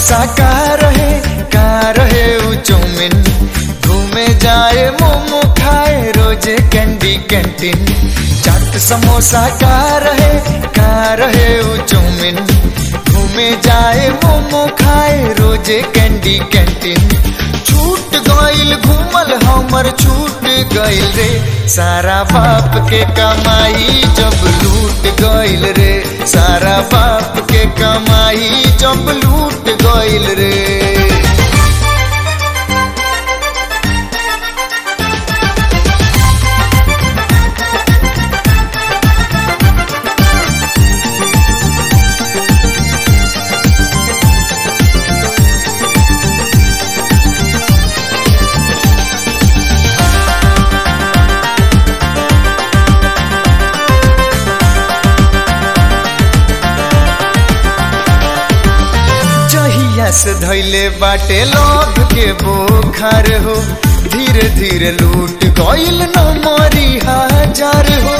समोसा का रहे ऊ चौमिन, घूमे जाए मोमो खाए रोजे कैंडी कैंटीन। चाट समोसा का रहे ऊ चौमिन, घूमे जाए मोमो खाए रोजे कैंडी कैंटीन। छूट गइल घूमल हमर छूट गइल रे, सारा बाप के कमाई जब लूट गइल रे, सारा बाप के कमाई जब लूट गइल रे। से धैले बाटे लोभ के बोखार हो, धीरे धीरे लूट गइल न मरी हजार हो।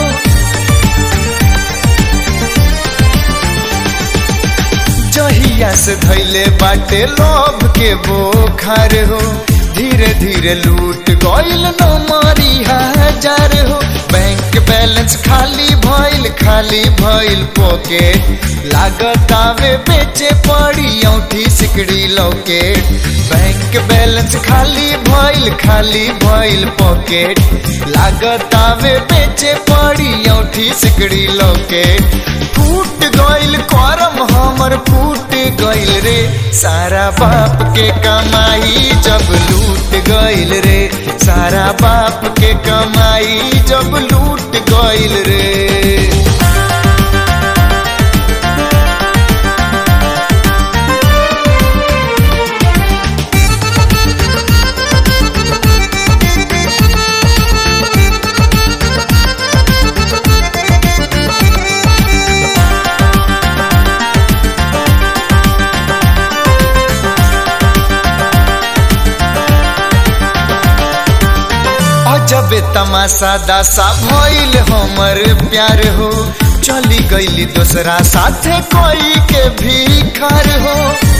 जहिया से धैले बाटे लोभ के बोखार हो, धीरे धीरे लूट गइल न मरी हजार हो। बैंक बैलेंस खाली भइल पॉकेट, लागत आवे बेचे पड़ी औठी सिकड़ी लौकेट। बैंक बैलेंस खाली भइल पॉकेट, लागत आवे बेचे पड़ी औठी सिकड़ी लौकेट। फूट गइल करम हमर फूट गइल रे, सारा बाप के कमाई जब लूट गइल रे, सारा बाप के कमाई जब लूट गइल रे। जब तमाशा दासा भइल हमर प्यार हो, चली गइली दूसरा साथे कोई के भिखार हो।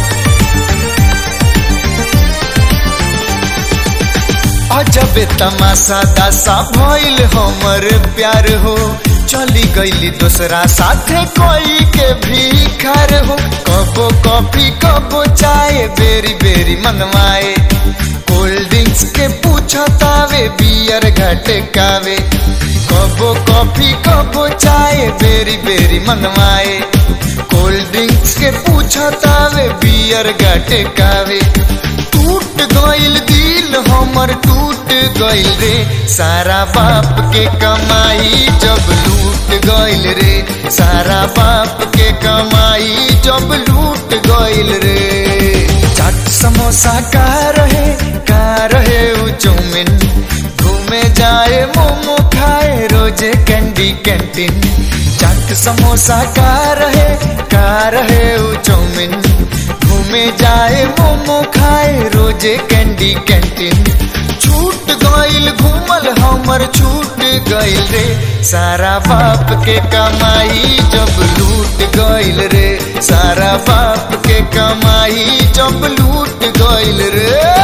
जब तमाशा दासा भइल हमर प्यार हो, चली गइली दूसरा साथे कोई के भिखार हो। कबो कॉफी कबो चाय बेरी बेरी मंगवाए, कोल्ड ड्रिंक्स के पूछतावे बियर घटकावे। कबो कॉफी कबो चाय बेरी बेरी मंगवाए, कोल्ड ड्रिंक्स के पूछतावे बियर घटकावे। टूट गइल दिल हमर टूट गइल रे, सारा बाप के कमाई जब लूट गइल रे, सारा बाप के कमाई जब लूट गइल रे। चाट समोसा का रहे ऊ चौमिन, घूमे जाए मोमो खाए रोजे कैंडी कैंटीन। चाट समोसा का रहे ऊ चौमिन, घूमे जाए मोमो खाए रोजे कैंडी कैंटीन। छूट गइल घूमल हमर छूट गइल रे, सारा बाप के कमाई जब लूट गइल रे, सारा बाप के कमाई जब लूट गइल रे।